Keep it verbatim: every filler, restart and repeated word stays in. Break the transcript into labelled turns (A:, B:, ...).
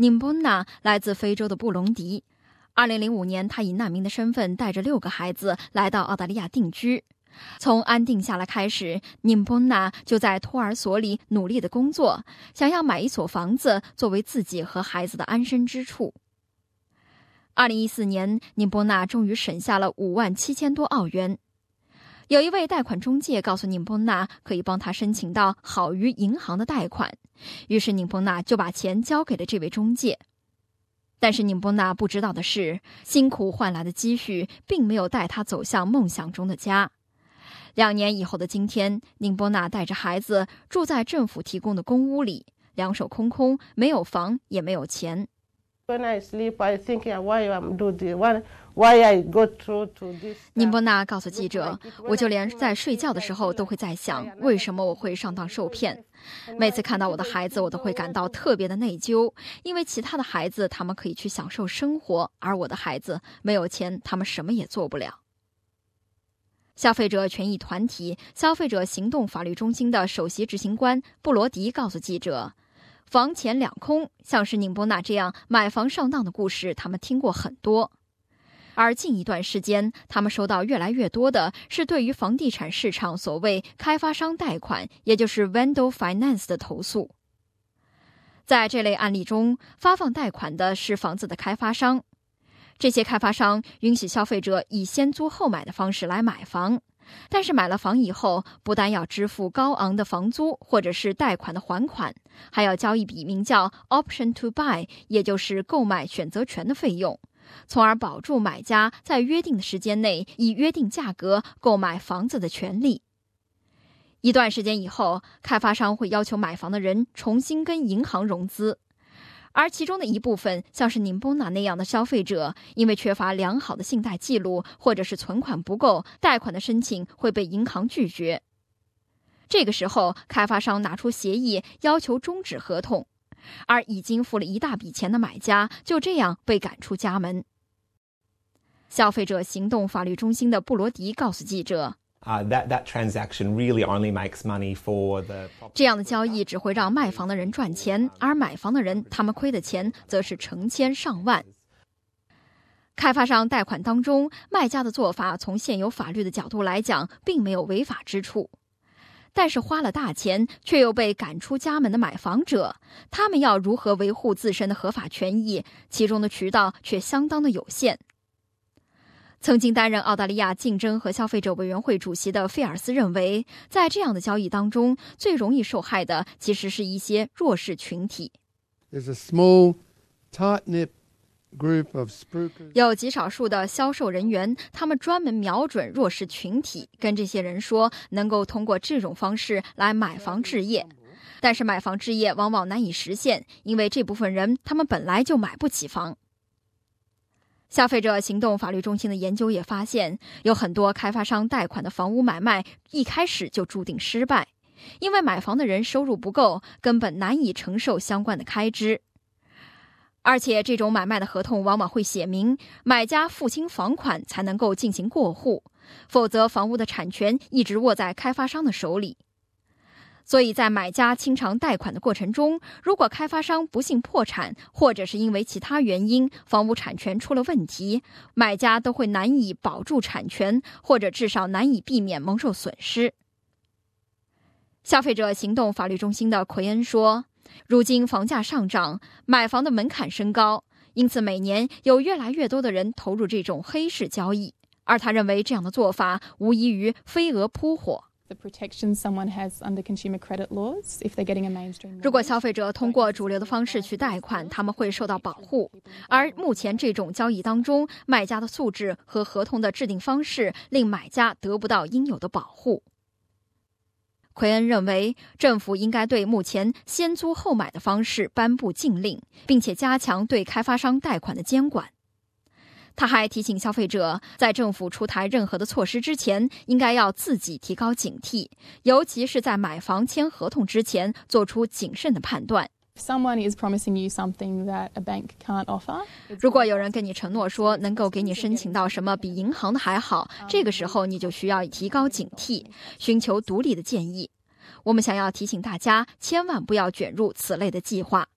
A: 宁波娜来自非洲的布隆迪。二零零五年，他以难民的身份带着六个孩子来到澳大利亚定居。从安定下来开始，宁波娜就在托儿所里努力的工作，想要买一所房子作为自己和孩子的安身之处。二零一四年，宁波娜终于省下了五万七千多澳元。有一位贷款中介告诉宁波娜可以帮他申请到好于银行的贷款，于是宁波娜就把钱交给了这位中介。但是宁波娜不知道的是，辛苦换来的积蓄并没有带他走向梦想中的家。两年以后的今天，宁波娜帶着孩子住在政府提供的公屋里，两手空空，没有房也没有钱。
B: When I sleep, I think why I'm do this, why I go through to this.
A: 宁波娜告诉记者，我就连在睡觉的时候都会在想，为什么我会上当受骗。每次看到我的孩子，我都会感到特别的内疚，因为其他的孩子他们可以去享受生活，而我的孩子没有钱，他们什么也做不了。消费者权益团体消费者行动法律中心的首席执行官布罗迪告诉记者，房钱两空，像是宁波娜这样买房上当的故事他们听过很多。而近一段时间，他们收到越来越多的是对于房地产市场所谓开发商贷款，也就是 vendor finance 的投诉。在这类案例中，发放贷款的是房子的开发商。这些开发商允许消费者以先租后买的方式来买房，但是买了房以后，不但要支付高昂的房租或者是贷款的还款，还要交一笔名叫 option to buy， 也就是购买选择权的费用，从而保住买家在约定的时间内以约定价格购买房子的权利。一段时间以后，开发商会要求买房的人重新跟银行融资，而其中的一部分像是宁波娜那样的消费者，因为缺乏良好的信贷记录或者是存款不够，贷款的申请会被银行拒绝。这个时候，开发商拿出协议要求终止合同，而已经付了一大笔钱的买家就这样被赶出家门。消费者行动法律中心的布罗迪告诉记者，
C: Uh, that, that transaction really only makes money for the...
A: 这样的交易只会让卖房的人赚钱，而买房的人他们亏的钱则是成千上万。开发商贷款当中，卖家的做法从现有法律的角度来讲并没有违法之处，但是花了大钱却又被赶出家门的买房者，他们要如何维护自身的合法权益，其中的渠道却相当的有限。曾经担任澳大利亚竞争和消费者委员会主席的菲尔斯认为，在这样的交易当中，最容易受害的其实是一些弱势群体。
D: There's a small, tight-knit group of spookers.
A: 有极少数的销售人员，他们专门瞄准弱势群体，跟这些人说能够通过这种方式来买房置业。但是买房置业往往难以实现，因为这部分人他们本来就买不起房。消费者行动法律中心的研究也发现，有很多开发商贷款的房屋买卖一开始就注定失败，因为买房的人收入不够，根本难以承受相关的开支。而且这种买卖的合同往往会写明，买家付清房款才能够进行过户，否则房屋的产权一直握在开发商的手里。所以在买家清偿贷款的过程中，如果开发商不幸破产，或者是因为其他原因房屋产权出了问题，买家都会难以保住产权，或者至少难以避免蒙受损失。消费者行动法律中心的奎恩说，如今房价上涨，买房的门槛升高，因此每年有越来越多的人投入这种黑市交易，而他认为这样的做法无异于飞蛾扑火。如果消费者通过主流的方式去贷款，他们会受到保护，而目前这种交易当中，卖家的素质和合同的制定方式令买家得不到应有的保护。奎恩认为，政府应该对目前先租后买的方式颁布禁令，并且加强对开发商贷款的监管。他还提醒消费者，在政府出台任何的措施之前，应该要自己提高警惕，尤其是在买房签合同之前做出谨慎的判断。如果有人跟你承诺说能够给你申请到什么比银行的还好，这个时候你就需要提高警惕，寻求独立的建议。我们想要提醒大家，千万不要卷入此类的计划。